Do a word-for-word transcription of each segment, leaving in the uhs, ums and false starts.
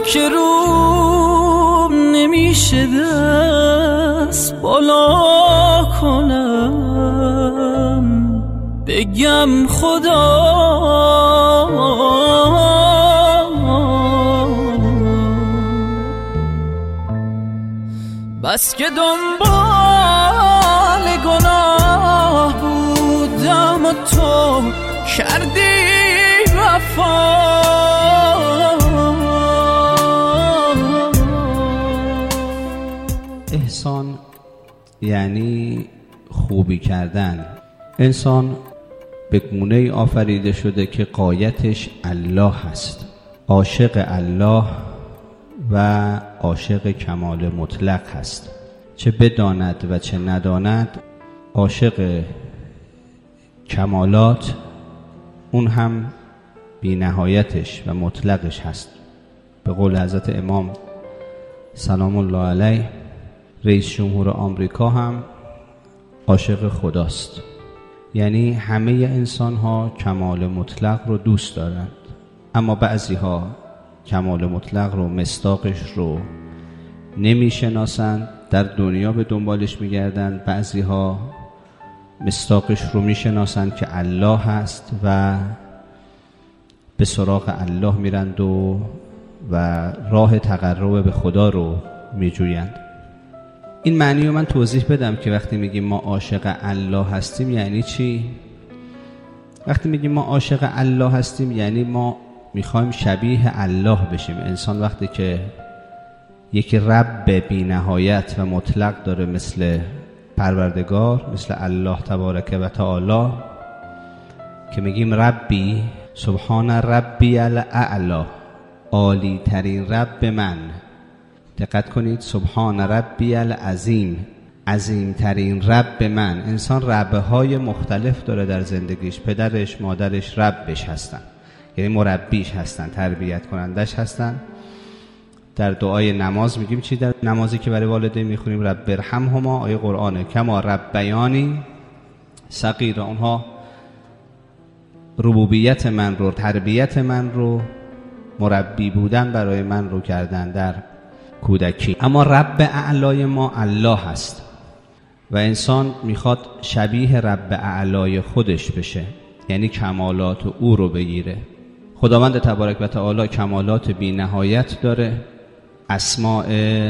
که روم نمیشه دست بالا کنم بگم خدا بس که دنبال گناه بودم و تو کردی وفا. احسان یعنی خوبی کردن. انسان به گونه‌ای آفریده شده که غایتش الله هست، عاشق الله و عاشق کمال مطلق هست، چه بداند و چه نداند عاشق کمالات اون هم بی نهایتش و مطلقش هست. به قول حضرت امام سلام الله علیه رئیس جمهور آمریکا هم عاشق خداست. یعنی همه انسان ها کمال مطلق رو دوست دارند، اما بعضی ها کمال مطلق رو مصداقش رو نمی شناسند، در دنیا به دنبالش می گردند. بعضی ها مصداقش رو می شناسند که الله هست و به سراغ الله می رند و, و راه تقرب به خدا رو می جویند. این معنی رو من توضیح بدم که وقتی میگیم ما عاشق الله هستیم یعنی چی؟ وقتی میگیم ما عاشق الله هستیم یعنی ما میخوایم شبیه الله بشیم. انسان وقتی که یک رب بی نهایت و مطلق داره مثل پروردگار، مثل الله تبارک و تعالی، که میگیم ربی سبحان ربی الاعلی، عالی ترین رب من. دقت کنید، سبحان ربی العظیم، عظیم ترین رب من. انسان ربه های مختلف داره در زندگیش، پدرش مادرش ربش هستن، یعنی مربیش هستن، تربیت کنندش هستن. در دعای نماز میگیم چی؟ در نمازی که برای والدین میخونیم رب ارحمهما، آیه قرآنه، کما ربیانی صغیرا. اونها ربوبیت من رو، تربیت من رو، مربی بودن برای من رو کردن در کودکی. اما رب اعلای ما الله هست و انسان میخواد شبیه رب اعلای خودش بشه، یعنی کمالات او رو بگیره. خداوند تبارک و تعالی کمالات بی نهایت داره، اسماء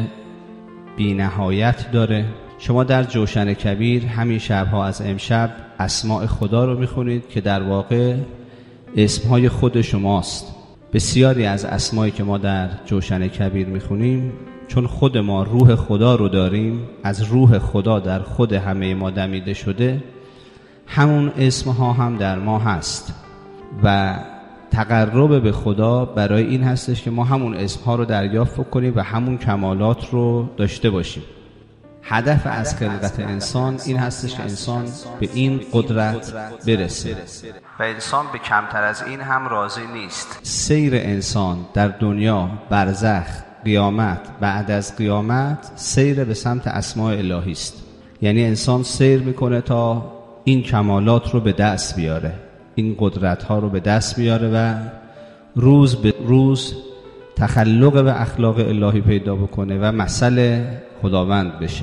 بی نهایت داره. شما در جوشن کبیر همین شبها از امشب اسماء خدا رو میخونید که در واقع اسمهای خود شماست. بسیاری از اسمایی که ما در جوشن کبیر میخونیم، چون خود ما روح خدا رو داریم، از روح خدا در خود همه ما دمیده شده، همون اسمها هم در ما هست و تقرب به خدا برای این هستش که ما همون اسمها رو دریافت کنیم و همون کمالات رو داشته باشیم. هدف از خلقت انسان این هستش که انسان به این قدرت برسه و انسان به کمتر از این هم راضی نیست. سیر انسان در دنیا، برزخ، قیامت، بعد از قیامت سیر به سمت اسماء الهی است. یعنی انسان سیر میکنه تا این کمالات رو به دست بیاره، این قدرت ها رو به دست بیاره و روز به روز تخلق و اخلاق الهی پیدا بکنه و مثل خداوند بشه.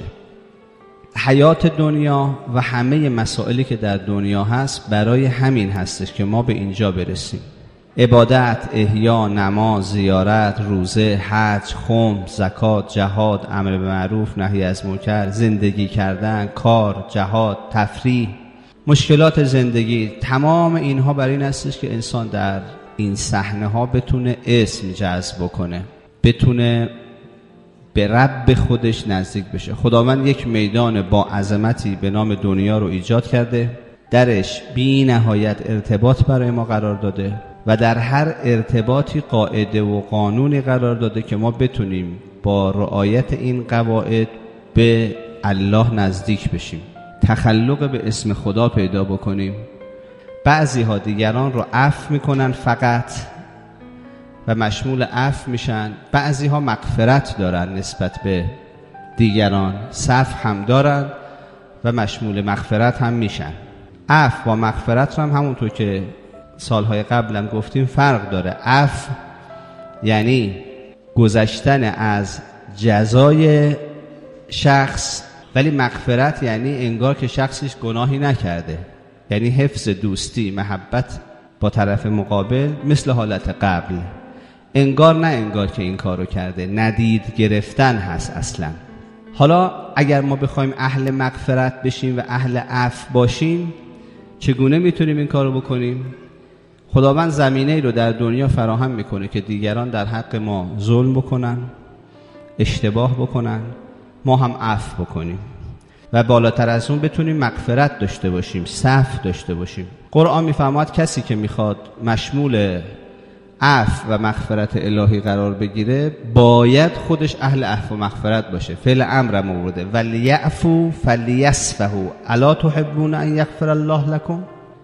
حیات دنیا و همه مسائلی که در دنیا هست برای همین هستش که ما به اینجا برسیم. عبادت، احیا، نماز، زیارت، روزه، حج، خم، زکات، جهاد، امر به معروف، نهی از منکر، زندگی کردن، کار، جهاد، تفریح، مشکلات زندگی، تمام اینها برای این هستش که انسان در این صحنه ها بتونه اسم جذب بکنه، بتونه به رب خودش نزدیک بشه. خداوند یک میدان با عظمتی به نام دنیا رو ایجاد کرده، درش بی نهایت ارتباط برای ما قرار داده و در هر ارتباطی قاعده و قانونی قرار داده که ما بتونیم با رعایت این قواعد به الله نزدیک بشیم، تخلق به اسم خدا پیدا بکنیم. بعضی ها دیگران رو عفو میکنن فقط و مشمول عفو میشن، بعضی ها مغفرت دارن نسبت به دیگران، صفح هم دارن و مشمول مغفرت هم میشن. عفو و مغفرت هم همونطور که سالهای قبلم گفتیم فرق داره. عفو یعنی گذشتن از جزای شخص، ولی مغفرت یعنی انگار که شخصش گناهی نکرده، یعنی حفظ دوستی، محبت با طرف مقابل مثل حالت قبل، انگار نه انگار که این کارو کرده، ندید گرفتن هست اصلا. حالا اگر ما بخوایم اهل مغفرت بشیم و اهل عفو باشیم، چگونه میتونیم این کارو بکنیم؟ خداوند زمینه ای رو در دنیا فراهم میکنه که دیگران در حق ما ظلم بکنن، اشتباه بکنن، ما هم عفو بکنیم و بالاتر از اون بتونیم مغفرت داشته باشیم، صفح داشته باشیم. قرآن میفرماد کسی که میخواد مشمول عفو و مغفرت الهی قرار بگیره باید خودش اهل عفو و مغفرت باشه. فعل امر مورده ولیعفو فلیصفحوا الا تحبون ان یغفر الله لكم.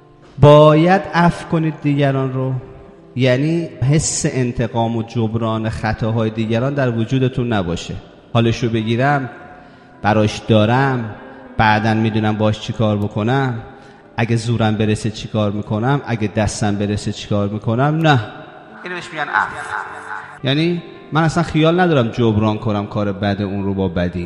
باید عفو کنید دیگران رو، یعنی حس انتقام و جبران خطاهای دیگران در وجودتون نباشه. حالشو بگیرم، براش دارم، بعدن میدونم باش چی کار بکنم، اگه زورم برسه چی کار میکنم، اگه دستم برسه چی کار میکنم. نه، اینو بهش میگن عفو. یعنی من اصلا خیال ندارم جبران کنم کار بد اون رو با بدی،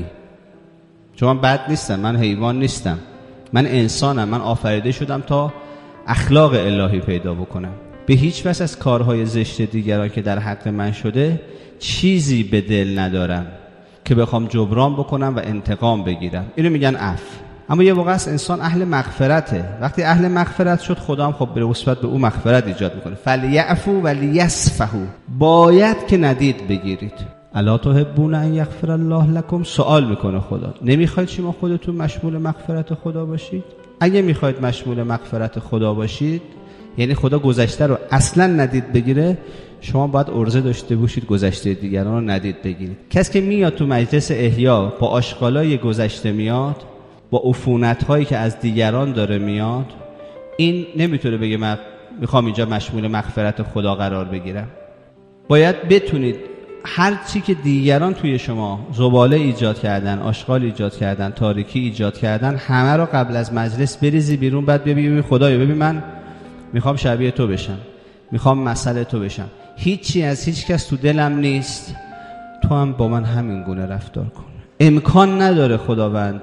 چون من بد نیستم، من حیوان نیستم، من انسانم، من آفریده شدم تا اخلاق الهی پیدا بکنم. به هیچ وجه از کارهای زشت دیگران که در حق من شده چیزی به دل ندارم که بخوام جبران بکنم و انتقام بگیرم. اینو میگن عفو. اما یه واقع است انسان اهل مغفرته. وقتی اهل مغفرت شد، خدا هم خب به نسبت به او مغفرت ایجاد میکنه. فلیعفو ولیصفحوا، باید که ندید بگیرید. الا تحبون ان یغفر الله لكم. سوال میکنه خدا، نمیخواید شما خودتون مشمول مغفرت خدا باشید؟ اگه میخواید مشمول مغفرت خدا باشید، یعنی خدا گذشته رو اصلا ندید بگیره، شما باید عرضه داشته باشید گذشته دیگران رو ندید بگیرید. کسی که میاد تو مجلس احیا با آشغالای گذشته میاد، با عفونت‌هایی که از دیگران داره میاد، این نمیتونه بگه من میخوام اینجا مشمول مغفرت خدا قرار بگیرم. باید بتونید هر چی که دیگران توی شما زباله ایجاد کردن، آشغال ایجاد کردن، تاریکی ایجاد کردن، همه رو قبل از مجلس بریزی بیرون، بعد ببین خدایا ببین من میخوام شبیه تو بشم، میخوام مثل تو بشم، هیچی از هیچ کس تو دلم نیست، تو هم با من همین گونه رفتار کن. امکان نداره خداوند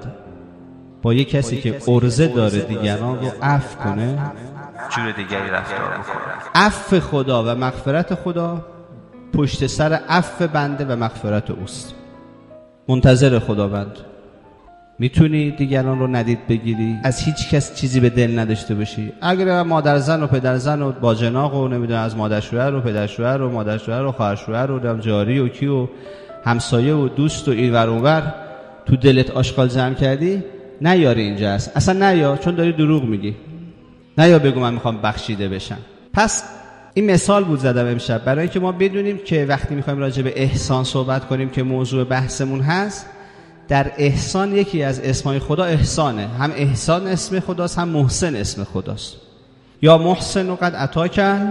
با یک کسی که عرضه داره دیگران رو عفو کنه جور دیگری رفتار بکنه. عفو خدا و مغفرت خدا پشت سر عفو بنده و مغفرت اوست. منتظر خداوند. میتونی دیگران رو ندید بگیری، از هیچ کس چیزی به دل نداشته باشی. اگر مادر زن و پدر زن و باجناق و نمیدونم از مادر شوهر و پدر شوهر و مادر شوهر و خواهر شوهر و جاری و کی و همسایه و دوست و اینور اونور تو دلت آشغال جمع کردی، نیاری اینجا است، اصلا نیا، چون داری دروغ میگی. نیا بگو من میخوام بخشیده بشم. پس این مثال بود زدم امشب برای اینکه ما بدونیم که وقتی میخوایم راجع به احسان صحبت کنیم که موضوع بحثمون هست، در احسان یکی از اسمای خدا احسانه. هم احسان اسم خداست، هم محسن اسم خداست. یا محسن و قد اتاکل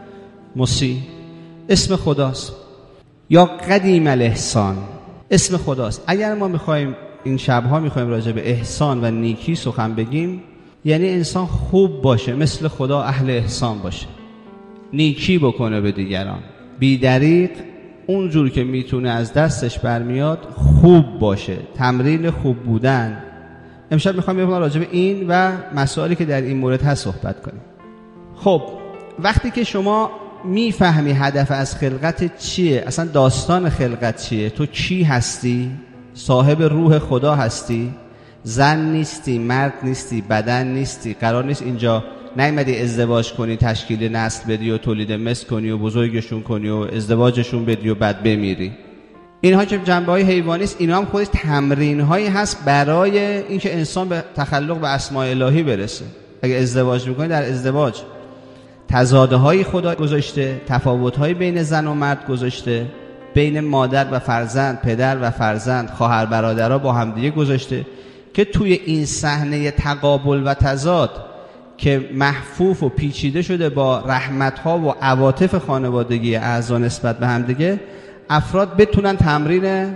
مسیح اسم خداست، یا قدیم الاحسان اسم خداست. اگر ما میخوایم این شبها میخوایم راجع به احسان و نیکی سخن بگیم، یعنی انسان خوب باشه، مثل خدا اهل احسان باشه، نیکی بکنه به دیگران، بی دریغ اونجور که میتونه از دستش برمیاد خوب باشه، تمرین خوب بودن. امشب میخوام یه راجع به این و مسائلی که در این مورد هست صحبت کنیم. خب وقتی که شما میفهمی هدف از خلقت چیه، اصلا داستان خلقت چیه، تو کی هستی، صاحب روح خدا هستی، زن نیستی، مرد نیستی، بدن نیستی، قرار نیست اینجا نیومدی ازدواج کنی، تشکیل نسل بدی و تولید مثل کنی و بزرگشون کنی و ازدواجشون بدی و بعد بمیری. اینها که جنبه‌های حیوانی است، اینا هم خودش تمرین‌هایی هست برای اینکه انسان به تخلق به اسماء الهی برسه. اگه ازدواج می‌کنی، در ازدواج تضادهای خدا گذاشته، تفاوت‌های بین زن و مرد گذاشته، بین مادر و فرزند، پدر و فرزند، خواهر برادرها با همدیگه گذاشته که توی این صحنه تقابل و تضاد که محفوف و پیچیده شده با رحمت‌ها و عواطف خانوادگی اعضا نسبت به همدیگه، افراد بتونن تمرین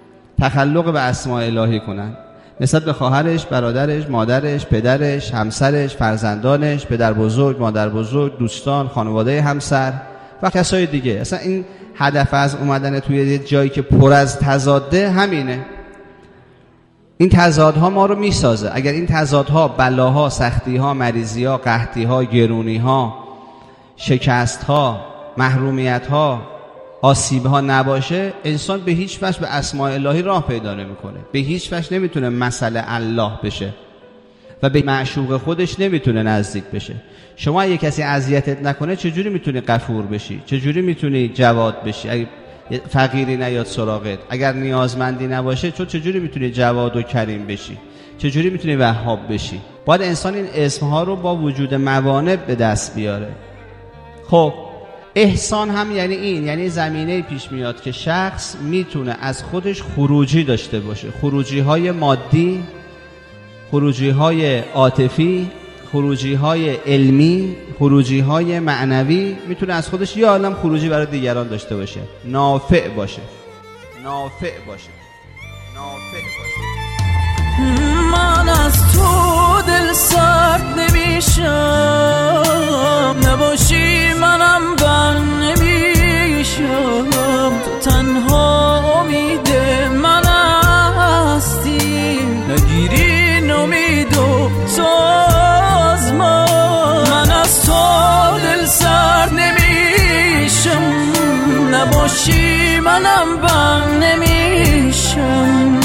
تخلق به اسماء الهی کنن نسبت به خواهرش، برادرش، مادرش، پدرش، همسرش، فرزندانش، پدر بزرگ، مادر بزرگ، دوستان، خانواده همسر و کسای دیگه. اصلا این هدف از اومدن توی یه جایی که پر از تضاده همینه. این تضادها ما رو میسازه. اگر این تضادها، بلاها، سختیها، مریضیها، قحطیها، گرونیها، شکستها، محرومیتها، آسیبها نباشه، انسان به هیچ وجه به اسماء الهی راه پیدا نمیکنه. به هیچ وجه نمیتونه مثل الله بشه و به معشوق خودش نمیتونه نزدیک بشه. شما اگه کسی اذیتت نکنه چجوری میتونی غفور بشی؟ چجوری میتونی جواد بشی؟ اگه فقیری نیاد سراغت، اگر نیازمندی نباشه، تو چجوری میتونی جواد و کریم بشی؟ چجوری میتونی وهاب بشی؟ باید انسان این اسمها رو با وجود موانع به دست بیاره. خب احسان هم یعنی این، یعنی زمینه پیش میاد که شخص میتونه از خودش خروجی داشته باشه، خروجی های مادی، خروجی های عاطفی، خروجی های علمی، خروجی های معنوی، میتونه از خودش یه عالم خروجی برای دیگران داشته باشه، نافع باشه، نافع باشه، نافع باشه. من از تو دل سرد نمیشم، نباشی منم بند نمیشم، تو تنها امید من هستی، نگیری امید و سازمان. من از تو دل سرد نمیشم، نباشی منم بند نمیشم،